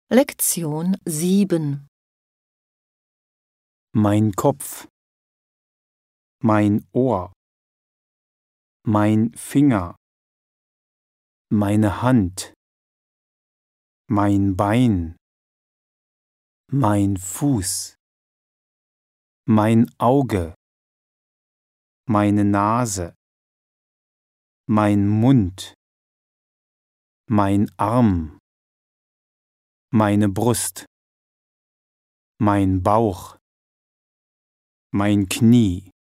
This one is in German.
Lektion 7. Mein Kopf, mein Ohr, mein Finger, meine Hand, mein Bein, mein Fuß, mein Auge, meine Nase, mein Mund, mein Arm, meine Brust, mein Bauch, mein Knie,